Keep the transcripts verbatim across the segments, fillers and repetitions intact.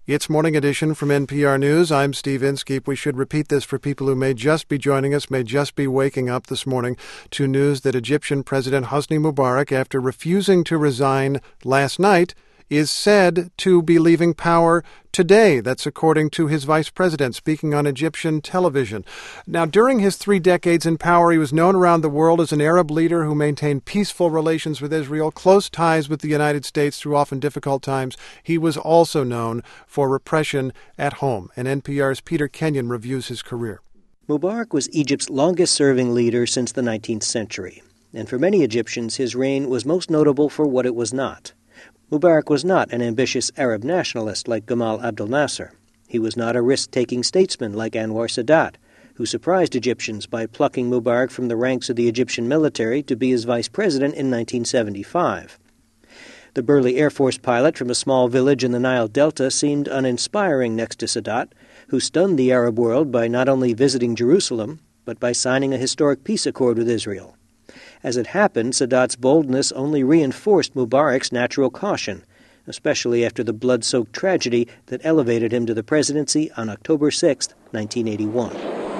It's Morning Edition from N P R News. I'm Steve Inskeep. We should repeat this for people who may just be joining us, may just be waking up this morning to news that Egyptian President Hosni Mubarak, after refusing to resign last night, is said to be leaving power today. That's according to his vice president, speaking on Egyptian television. Now, during his three decades in power, he was known around the world as an Arab leader who maintained peaceful relations with Israel, close ties with the United States through often difficult times. He was also known for repression at home. And N P R's Peter Kenyon reviews his career. Mubarak was Egypt's longest-serving leader since the nineteenth century. And for many Egyptians, his reign was most notable for what it was not. Mubarak was not an ambitious Arab nationalist like Gamal Abdel Nasser. He was not a risk-taking statesman like Anwar Sadat, who surprised Egyptians by plucking Mubarak from the ranks of the Egyptian military to be his vice president in nineteen seventy-five. The burly Air Force pilot from a small village in the Nile Delta seemed uninspiring next to Sadat, who stunned the Arab world by not only visiting Jerusalem, but by signing a historic peace accord with Israel. As it happened, Sadat's boldness only reinforced Mubarak's natural caution, especially after the blood-soaked tragedy that elevated him to the presidency on October sixth, nineteen eighty-one.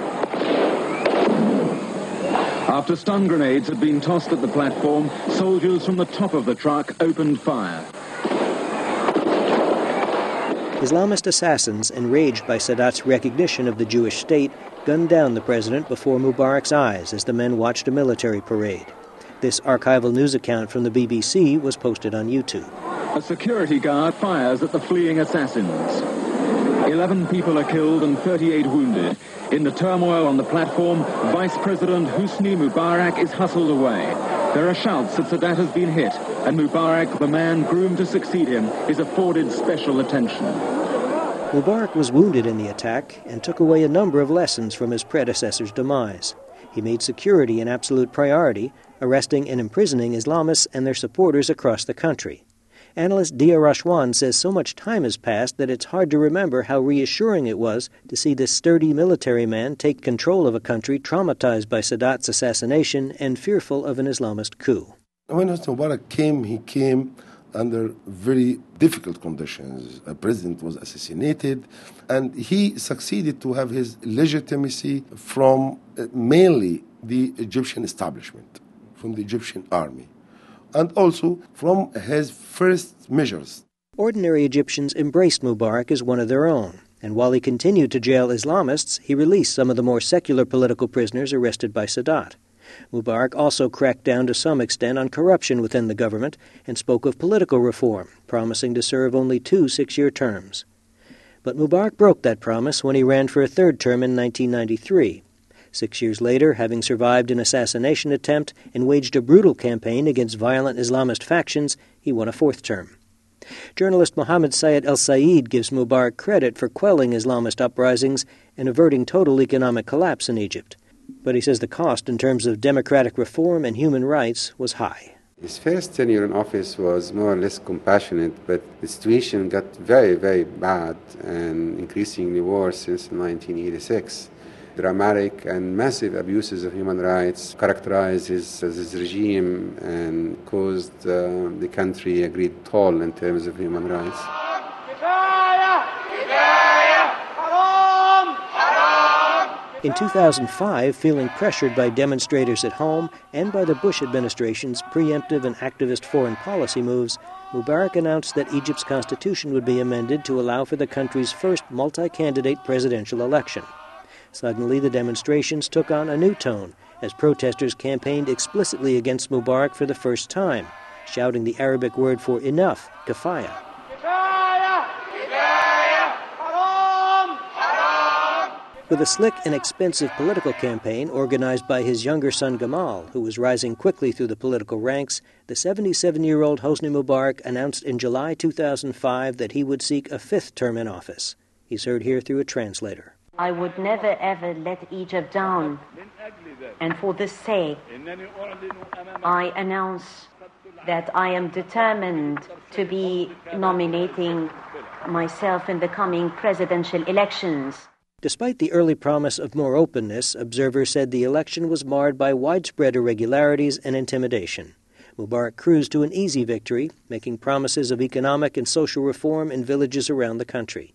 After stun grenades had been tossed at the platform, soldiers from the top of the truck opened fire. Islamist assassins, enraged by Sadat's recognition of the Jewish state, gunned down the president before Mubarak's eyes as the men watched a military parade. This archival news account from the B B C was posted on YouTube. A security guard fires at the fleeing assassins. Eleven people are killed and thirty-eight wounded. In the turmoil on the platform, Vice President Hosni Mubarak is hustled away. There are shouts that Sadat has been hit, and Mubarak, the man groomed to succeed him, is afforded special attention. Mubarak was wounded in the attack and took away a number of lessons from his predecessor's demise. He made security an absolute priority, arresting and imprisoning Islamists and their supporters across the country. Analyst Dia Rashwan says so much time has passed that it's hard to remember how reassuring it was to see this sturdy military man take control of a country traumatized by Sadat's assassination and fearful of an Islamist coup. When Hosni Mubarak came, he came under very difficult conditions. A president was assassinated, and he succeeded to have his legitimacy from uh, mainly the Egyptian establishment, from the Egyptian army, and also from his first measures. Ordinary Egyptians embraced Mubarak as one of their own, and while he continued to jail Islamists, he released some of the more secular political prisoners arrested by Sadat. Mubarak also cracked down to some extent on corruption within the government and spoke of political reform, promising to serve only two six-year terms. But Mubarak broke that promise when he ran for a third term in nineteen ninety-three. Six years later, having survived an assassination attempt and waged a brutal campaign against violent Islamist factions, he won a fourth term. Journalist Mohammed Sayed El-Sayed gives Mubarak credit for quelling Islamist uprisings and averting total economic collapse in Egypt. But he says the cost in terms of democratic reform and human rights was high. His first tenure in office was more or less compassionate, but the situation got very, very bad and increasingly worse since nineteen eighty-six. Dramatic and massive abuses of human rights characterized his, his regime and caused uh, the country a great toll in terms of human rights. In two thousand five, feeling pressured by demonstrators at home and by the Bush administration's preemptive and activist foreign policy moves, Mubarak announced that Egypt's constitution would be amended to allow for the country's first multi-candidate presidential election. Suddenly, the demonstrations took on a new tone as protesters campaigned explicitly against Mubarak for the first time, shouting the Arabic word for enough, kafaya. With a slick and expensive political campaign organized by his younger son Gamal, who was rising quickly through the political ranks, the seventy-seven-year-old Hosni Mubarak announced in July two thousand five that he would seek a fifth term in office. He's heard here through a translator. I would never ever let Egypt down, and for this sake, I announce that I am determined to be nominating myself in the coming presidential elections. Despite the early promise of more openness, observers said the election was marred by widespread irregularities and intimidation. Mubarak cruised to an easy victory, making promises of economic and social reform in villages around the country.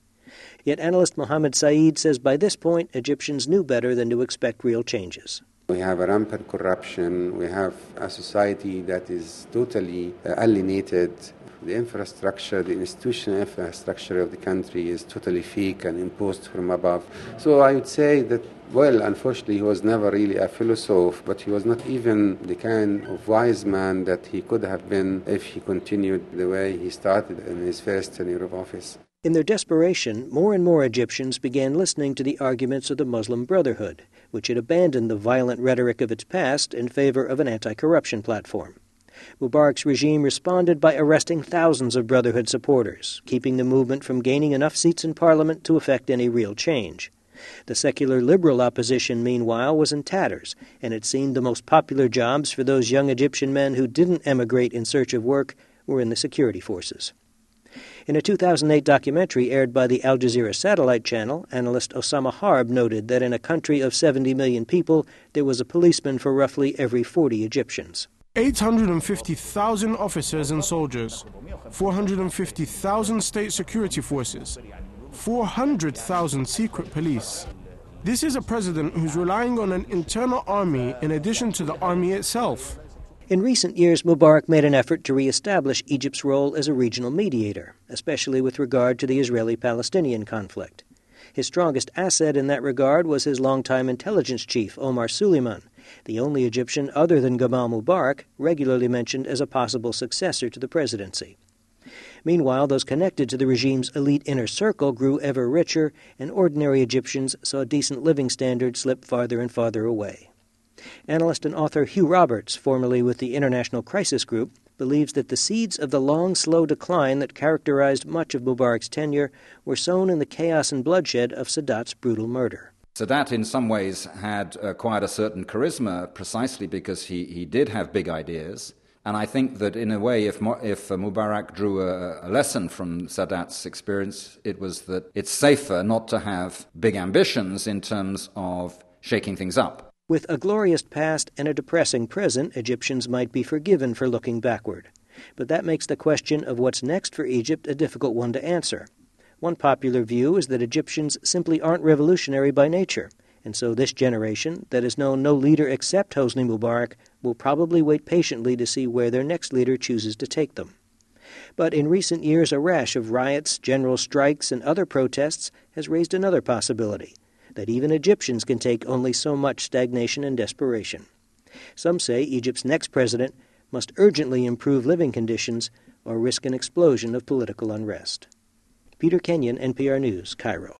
Yet analyst Mohammed Saeed says by this point, Egyptians knew better than to expect real changes. We have a rampant corruption. We have a society that is totally uh, alienated. The infrastructure, the institutional infrastructure of the country is totally fake and imposed from above. So I would say that, well, unfortunately, he was never really a philosopher, but he was not even the kind of wise man that he could have been if he continued the way he started in his first tenure of office. In their desperation, more and more Egyptians began listening to the arguments of the Muslim Brotherhood, which had abandoned the violent rhetoric of its past in favor of an anti-corruption platform. Mubarak's regime responded by arresting thousands of Brotherhood supporters, keeping the movement from gaining enough seats in parliament to effect any real change. The secular liberal opposition, meanwhile, was in tatters, and it seemed the most popular jobs for those young Egyptian men who didn't emigrate in search of work were in the security forces. In a two thousand eight documentary aired by the Al Jazeera satellite channel, analyst Osama Harb noted that in a country of seventy million people, there was a policeman for roughly every forty Egyptians. eight hundred fifty thousand officers and soldiers, four hundred fifty thousand state security forces, four hundred thousand secret police. This is a president who's relying on an internal army in addition to the army itself. In recent years, Mubarak made an effort to reestablish Egypt's role as a regional mediator, especially with regard to the Israeli-Palestinian conflict. His strongest asset in that regard was his longtime intelligence chief, Omar Suleiman, the only Egyptian other than Gamal Mubarak regularly mentioned as a possible successor to the presidency. Meanwhile, those connected to the regime's elite inner circle grew ever richer, and ordinary Egyptians saw decent living standards slip farther and farther away. Analyst and author Hugh Roberts, formerly with the International Crisis Group, believes that the seeds of the long, slow decline that characterized much of Mubarak's tenure were sown in the chaos and bloodshed of Sadat's brutal murder. Sadat, in some ways, had uh, quite a certain charisma precisely because he, he did have big ideas. And I think that, in a way, if, if uh, Mubarak drew a, a lesson from Sadat's experience, it was that it's safer not to have big ambitions in terms of shaking things up. With a glorious past and a depressing present, Egyptians might be forgiven for looking backward. But that makes the question of what's next for Egypt a difficult one to answer. One popular view is that Egyptians simply aren't revolutionary by nature, and so this generation, that has known no leader except Hosni Mubarak, will probably wait patiently to see where their next leader chooses to take them. But in recent years, a rash of riots, general strikes, and other protests has raised another possibility, that even Egyptians can take only so much stagnation and desperation. Some say Egypt's next president must urgently improve living conditions or risk an explosion of political unrest. Peter Kenyon, N P R News, Cairo.